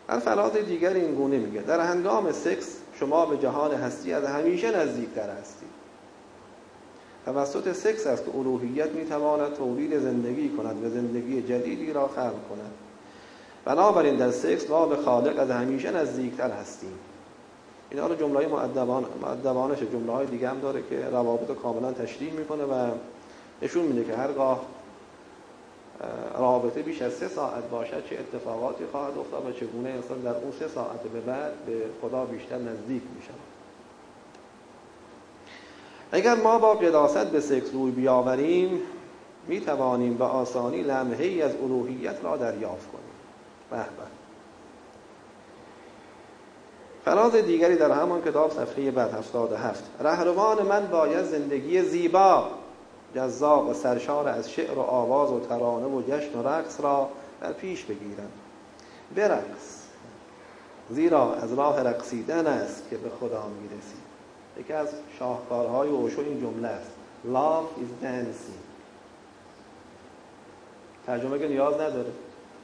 در فراز دیگر این گونه میگه در هنگام سکس شما به جهان هستی از همیشه نزدیکتر هستید. توسط سکس است که الوهیت میتواند تولید زندگی کند و زندگی جدیدی را خلق کند. بنابراین در سکس ما به خالق از همیشه نزدیکتر هستیم. اینا رو جمله‌های مؤدبانش، جمله‌های دیگه هم داره که روابط رو کاملا تشریح میکنه و نشون میده که هرگاه رابطه بیش از 3 ساعت باشد چه اتفاقاتی خواهد افتاد و چگونه انسان در اون 3 ساعت به بعد به خدا بیشتر نزدیک میشه. اگر ما با قداست به سکس روی بیاوریم میتوانیم به آسانی لمحه‌ای از الوهیت را دریافت کنیم. به به. فراز دیگری در همان کتاب صفحه بعد 77 رهروان من باید زندگی زیبا، جذاب و سرشار از شعر و آواز و ترانه و جشن و رقص را در پیش بگیرند. برقص، زیرا از راه رقصیدن است که به خدا میرسید. یکی از شاهکارهای اوشو این جمله است: Love is dancing. ترجمه که نیاز نداره.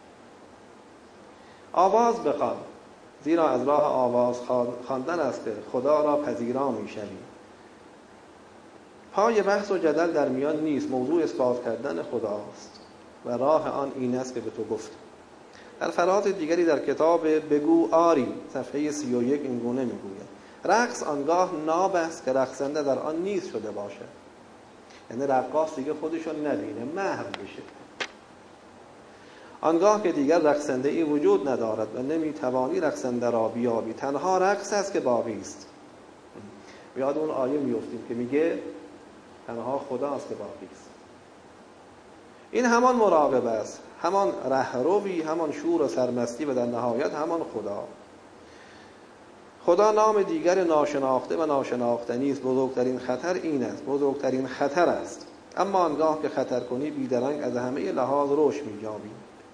آواز بخوان، زیرا از راه آواز خواندن است که خدا را پذیرا میشوی. پای بحث و جدل در میان نیست، موضوع اثبات کردن خداست و راه آن این است که به تو گفت. در فراز دیگری در کتاب بگو آری صفحه 31 این گونه میگوید: رقص آنگاه ناب است که رقصنده در آن نیست شده باشد. یعنی رقاص دیگه خودشو نبینه، محو بشه. آنگاه که دیگر رقصنده ای وجود ندارد و نمیتوانی رقصنده را بیابی، تنها رقص است که باقی است. یاد اون آیه میافتیم که میگه تنها خداست که باقی است. این همان مراقبه است، همان رهروی، همان شور و سرمستی و در نهایت همان خدا. خدا نام دیگر ناشناخته و ناشناختنی است. بزرگترین خطر این است، بزرگترین خطر است. اما آنگاه که خطر کنی بیدرنگ از همه لحاظ رشد می‌یابی.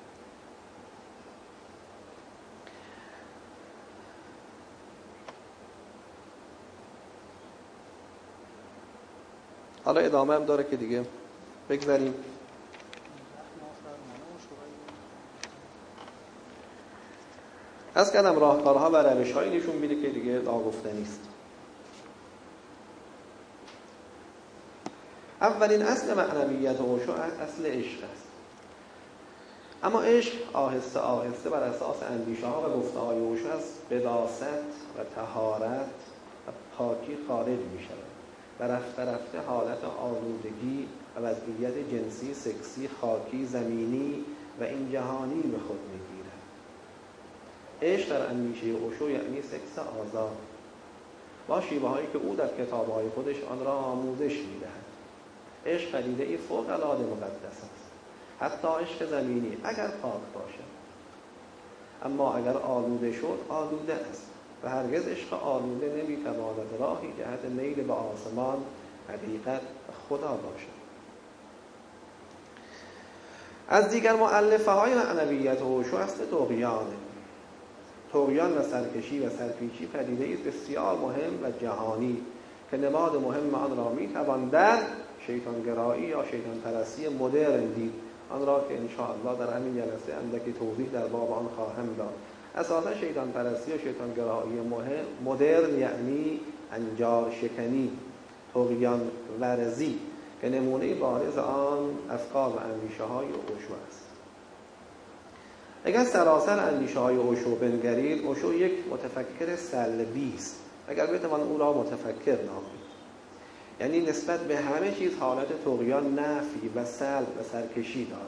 حالا ادامه هم داره که دیگه بگذاریم. از کردم راهکارها و روش‌هایی نشون میده که دیگه ناگفتنی است. اولین اصل معنویت اوشو اصل عشق است. اما عشق آهسته آهسته بر اساس اندیشه‌ها و گفته‌های اوشو از قداست و طهارت و پاکی خارج می‌شود و رفته رفته حالت آلودگی و وضعیت جنسی، سکسی، خاکی، زمینی و این جهانی به خود می‌گیرد. عشق در اندیشه اوشو یعنی سکس آزاد با شیوه‌هایی که او در کتاب‌های خودش آن را آموزش می‌دهد. عشق پدیده‌ای فوق‌العاده مقدس است، حتی عشق زمینی اگر پاک باشد. اما اگر آلوده شد آلوده است و هرگز عشق آلوده نمی‌تواند راهی جهت میل به آسمان، حقیقت و خدا باشد. از دیگر مؤلفه‌های معنویت اوشو است طغیان و سرکشی و سرپیچی پدیده‌ای بسیار مهم و جهانی که نماد مهم آن را می‌توان در شیطانگرایی یا شیطان پرستی مدرن دید. آن را که انشاءالله در همین جلسه اندکی توضیح در باب آن خواهم داد. اساسا شیطان پرستی و شیطانگرایی مدرن یعنی انجار شکنی، طغیان ورزی که نمونه بارز آن افکار و اندیشه‌های اوشو است. اگر سراسر اندیشه‌های اوشو بنگرید، اوشو یک متفکر سلبی است، اگر بتوان او را متفکر نامید. یعنی نسبت به همه چیز حالت طغیان، نفی و سلب و سرکشی دارد.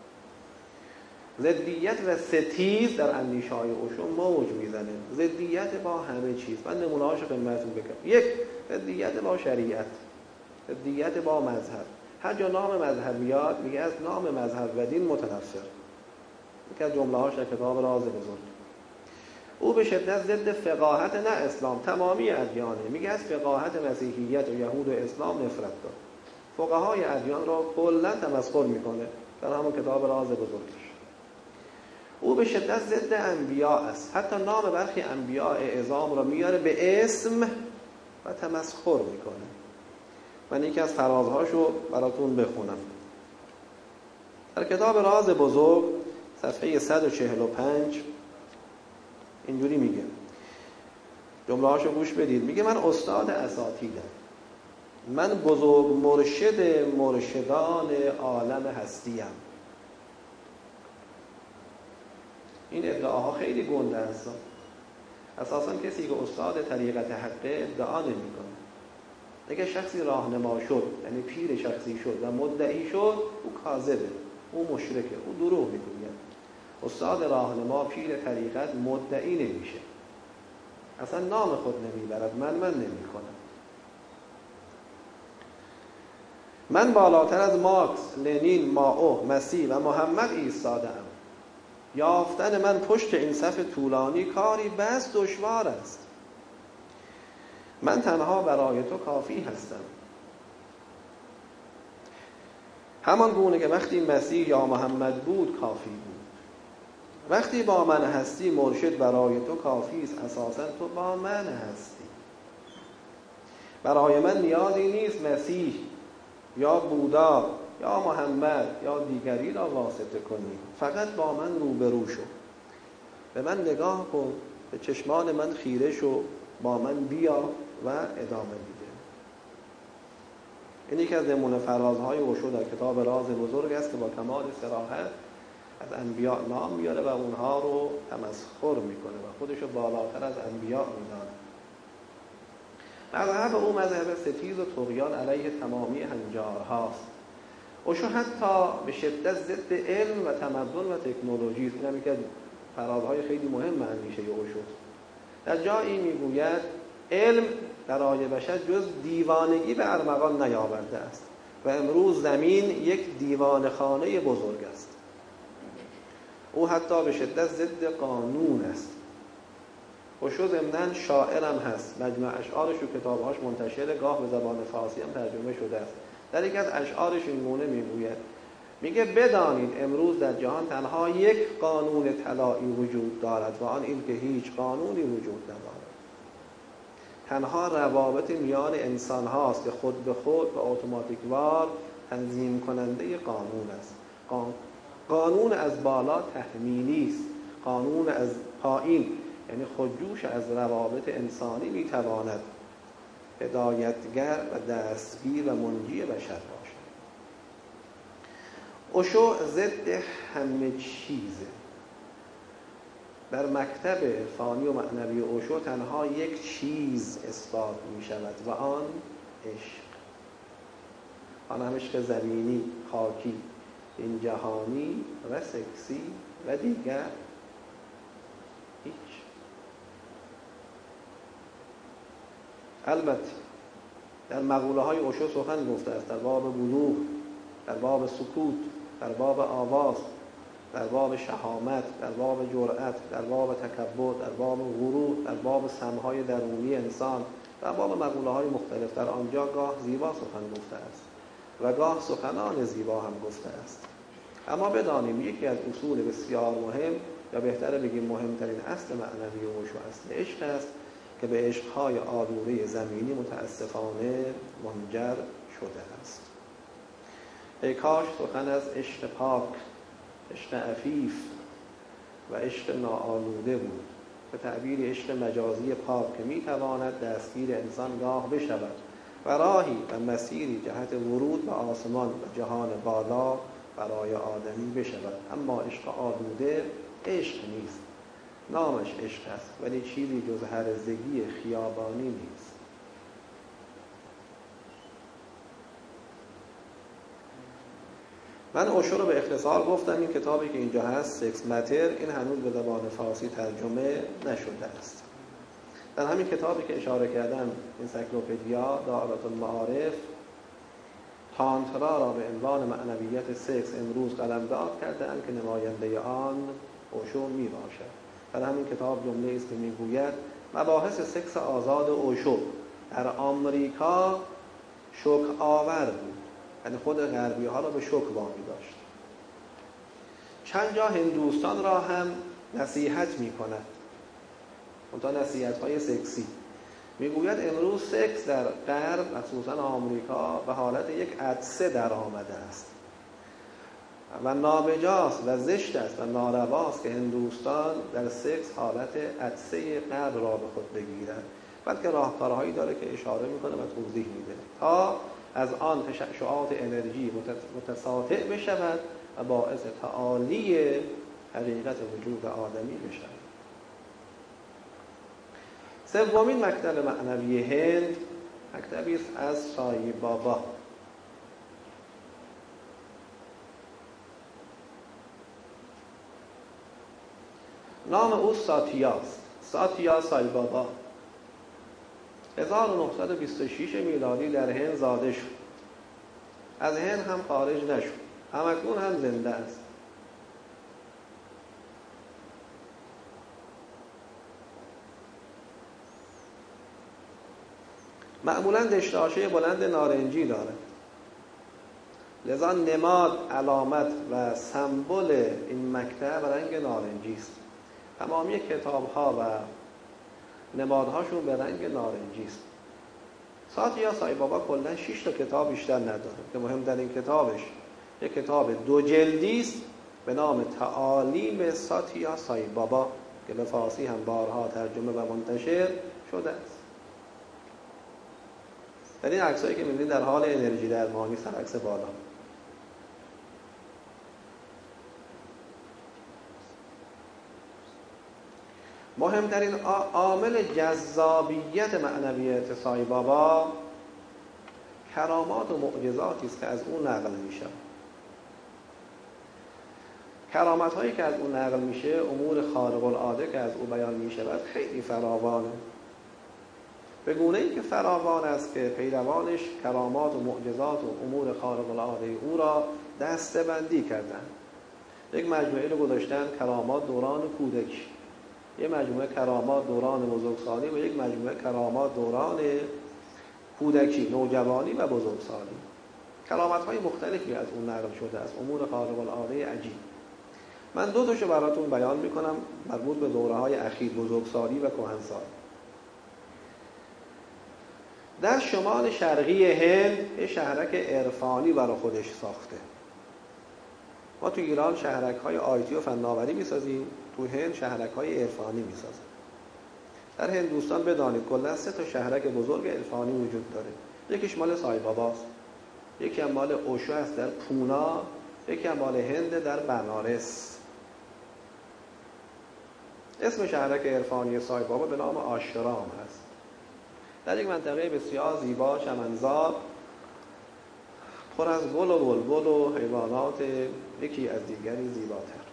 ضدیت و ستیز در اندیشه‌های اوشو موج میزنه. ضدیت با همه چیز. من نمونه‌هاشو خدمتتون بگم. یک، ضدیت با شریعت، ضدیت با مذهب. هر جا نام مذهب میاد میگه از نام مذهب و دین متنفر. یکی از جمله‌هاش در کتاب راز بزرگ. او به شدت ضد فقاهت نه اسلام، تمامی ادیانه. میگه از فقاهت مسیحیت و یهود و اسلام نفرت داره. فقهای ادیان را کلا تمسخر میکنه در همون کتاب راز بزرگش. او به شدت ضد انبیاء است. حتی نام برخی انبیاء اعظام را میاره به اسم و تمسخر میکنه. من یکی از فرازهاشو براتون بخونم. در کتاب راز بزرگ صفحه 145 اینجوری میگه، جمله هاشو گوش بدید. میگه من استاد اساتیدم، من بزرگ مرشد مرشدان عالم هستیم. این ادعاها خیلی گنده است. اساسا کسی که استاد طریقت حقه ادعا نمیکنه. اگه شخصی راهنما شد، یعنی پیر شخصی شد و مدعی شد، او کاذبه، او مشرکه، او دروغ میگه. استاد راهنما پیر طریقت مدعی نمیشه، اصلا نام خود نمیبرد، من نمیکنم. من بالاتر از مارکس، لنین، مائو، مسیح و محمد ایستاده‌ام. یافتن من پشت این صف طولانی کاری بس دشوار است. من تنها برای تو کافی هستم. همان گونه که وقتی مسیح یا محمد بود کافی بود. وقتی با من هستی مرشد برای تو کافی است. اساسا تو با من هستی. برای من نیازی نیست مسیح یا بودا یا محمد یا دیگری را واسطه کنی. فقط با من روبرو شو، به من نگاه کن، به چشمان من خیره شو، با من بیا و ادامه میده. این یکی از نمونه فرازهای اوشو در کتاب راز بزرگ است که با کمال صراحت از انبیاء نام میاره و اونها رو تمسخر میکنه و خودش رو بالاتر از انبیاء میدانه. مذهب او مذهب ستیز و طغیان علیه تمامی هنجارهاست. اوشو حتی به شدت ضد علم و تمدن و تکنولوژی است. این هم یکی از فرازهای خیلی مهم اندیشه اوشو. در جایی میگوید علم برای بشر جز دیوانگی به ارمغان نیاورده است و امروز زمین یک دیوانه‌خانه بزرگ است. او حتی به شدت ضد قانون است. اوشو ضمناً شاعرم هست. مجموع اشعارش و کتابهاش منتشره، گاه به زبان فارسی هم ترجمه شده است. در یکی از اشعارش این گونه میگوید، میگه بدانید امروز در جهان تنها یک قانون طلایی وجود دارد و آن این که هیچ قانونی وجود ندارد. تنها روابط میان انسان هاست که خود به خود و اتوماتیکوار تنظیم کننده قانون است. قانون از بالا تحمیلی است. قانون از پایین یعنی خودجوش از روابط انسانی میتواند هدایتگر و دستگیر و منجی بشر باشد. اوشو ضد همه چیزه. در مکتب عرفانی و معنوی اوشو تنها یک چیز اثبات می شود و آن عشق. آن هم عشق زمینی، خاکی، این جهانی و سکسی و دیگر هیچ. البته در مقوله های اوشو سخن گفته است، در باب بلوغ، در باب سکوت، در باب آواز، در باب شهامت، در باب جرأت، در باب تکبر، در باب غرور، در باب سمهای درونی انسان، در باب مقوله های مختلف. در آنجا گاه زیبا سخن گفته است و گاه سخنان زیبا هم گفته است. اما بدانیم یکی از اصول بسیار مهم، یا بهتره بگیم مهمترین اصل معنوی اوشو اصل عشق است که به عشقهای آلوده زمینی متاسفانه منجر شده است. ای کاش سخن از عشق پاک، عشق عفیف و عشق ناآلوده بود. به تعبیر عشق مجازی پاک که میتواند دستگیر انسان گاه بشود و راهی و مسیری جهت ورود به آسمان و جهان بالا برای آدمی بشود. اما عشق آلوده عشق نیست. نامش عشق است ولی چیزی جز هرزگی خیابانی نیست. من اوشو رو به اختصار گفتم. این کتابی که اینجا هست، سکس ماتر، این هنوز به زبان فارسی ترجمه نشده است. در همین کتابی که اشاره کردم، انسایکلوپدیا دائرة المعارف، تانترا را به عنوان معنویت سکس امروز قلمداد کرده‌اند که نماینده آن اوشو می باشد. در همین کتاب جمله است که میگوید مباحث سکس آزاد اوشو در آمریکا شوک آور بود، یعنی خود غربی ها را به شوک وامی داشت. چند جا هندوستان را هم نصیحت می کند، اونتا نصیحت های سکسی. میگوید امروز سکس در غرب، خصوصا آمریکا، به حالت یک عطسه در آمده است. و نابجاست و زشت است و نارواست که هندوستان در سکس حالت عطسه قلب را به خود بگیرد. بلکه راهکارهایی داره که اشاره میکنه و توضیح میده تا از آن تشعشعات انرژی متساطع بشود و باعث تعالی حقیقت وجود آدمی بشود. سومین مکتب معنوی هند مکتبی است از سای بابا. نام او ساتیاست. ساتیا سای بابا 1926 میلادی در هند زاده شد. از هند هم خارج نشد. همکنون هم زنده است. معمولاً دشداشه بلند نارنجی دارد. لذا نماد، علامت و سمبل این مکتب رنگ نارنجی است. تمامی کتاب‌ها و نمادهاشون به رنگ نارنجی است. ساتیا سای بابا کلاً 6 تا کتاب بیشتر نداره که مهمترین کتابش یک کتاب 2 جلدی است به نام تعالیم ساتیا سای بابا که به فارسی هم بارها ترجمه و منتشر شده است. در این عکسایی که می‌بینید در حال انرژی درمانی سر عکس بالا. مهمترین عامل جذابیت معنویت سای بابا کرامات و معجزاتی است که از اون نقل میشه. کرامات هایی که از اون نقل میشه، امور خارق العاده که از او بیان میشود خیلی فراوانه. به گونه‌ای که فراوان است که پیروانش کرامات و معجزات و امور خارق العاده او را دسته‌بندی کردند. یک مجموعه رو گذاشتن کرامات دوران کودکی، یک مجموعه کرامات دوران بزرگسالی و یک مجموعه کرامات دوران کودکی، نوجوانی و بزرگسالی. کرامت‌های مختلفی از اون نقل شده از امور خارق العاده عجیب. من 2 تاشو براتون بیان میکنم مربوط به دوره‌های اخیر، بزرگسالی و کهنسالی. در شمال شرقی هند یه شهرک عرفانی برای خودش ساخته. ما تو ایران شهرک‌های آیتی و فناوری می‌سازیم، تو هند شهرک‌های عرفانی می‌سازن. در هندوستان بدانید کلاً 3 تا شهرک بزرگ عرفانی وجود داره. یکیش مال سای باباست، یکی هم مال اوشو است در پونا، یکی هم مال هند در بنارس. اسم شهرک عرفانی سای بابا به نام آشرام هست. در یک منطقه بسیار زیبا، چمنزار، پر از گل و بلبل و حیوانات یکی از دیگری زیباتر.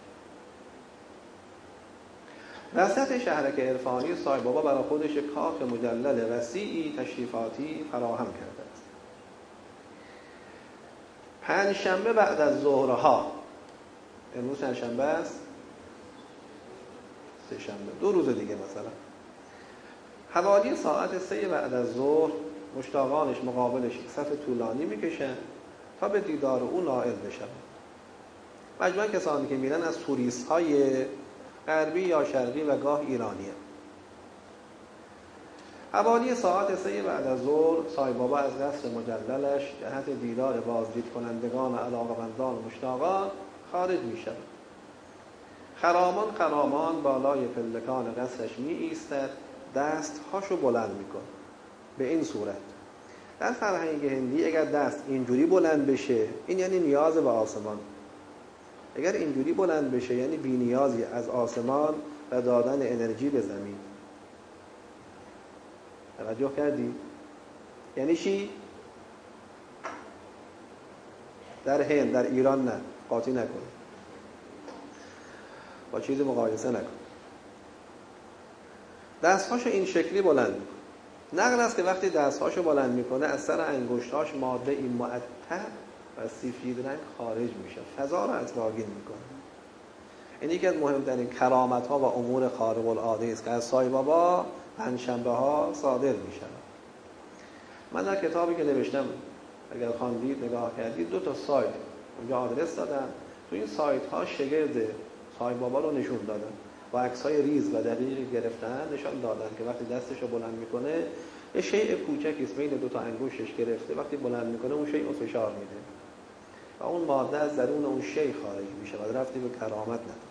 وسط شهرک عرفانی سای بابا برای خودش کاخ مجلل وسیعی تشریفاتی فراهم کرده است. پنجشنبه بعد از ظهرها، امروز چندشنبه است؟ 3 شنبه، 2 روز دیگه مثلا حوالی ساعت 3 بعد از ظهر مشتاقانش مقابلش صف طولانی میکشن تا به دیدار او نائل بشن. مجموعاً کسانی که میرن از توریست های غربی یا شرقی و گاه ایرانیه. حوالی ساعت 3 بعد از ظهر سای بابا از قصر مجللش جهت دیدار بازدید کنندگان علاقه‌مندان و مشتاقان خارج میشن. خرامان بالای پلکان قصرش می ایستد، دستهاشو بلند میکن. به این صورت در فرهنگ هندی اگر دست اینجوری بلند بشه این یعنی نیاز به آسمان. اگر اینجوری بلند بشه یعنی بی نیازی از آسمان و دادن انرژی به زمین. توجه کردی؟ یعنی چی؟ در هند، در ایران نه، قاطی نکن، با چیزی مقایسه نکن. دستهاشو این شکلی بلند میکنه. نقل است که وقتی دستهاشو بلند میکنه از سر انگشتاش ماده این معطر و سفید رنگ خارج میشه، فضا رو اطراگین میکنه. این یکی از مهمترین کرامت ها و امور خارق العاده است که از سای بابا پنجشنبه ها صادر میشه. من در کتابی که نوشتم اگر خواندید نگاه کردید 2 تا سایت اونجا آدرس دادم. تو این سایت ها شگرد سای بابا رو نشون دادن و عکس‌های ریز و دقیقی گرفتن، نشان دادن که وقتی دستشو بلند میکنه یه شیء کوچکی است بین 2 تا انگشتش گرفته، وقتی بلند میکنه اون شیء رو فشار میده. و اون ماده از درون اون شی خارج میشه و ربطی به کرامت نداره.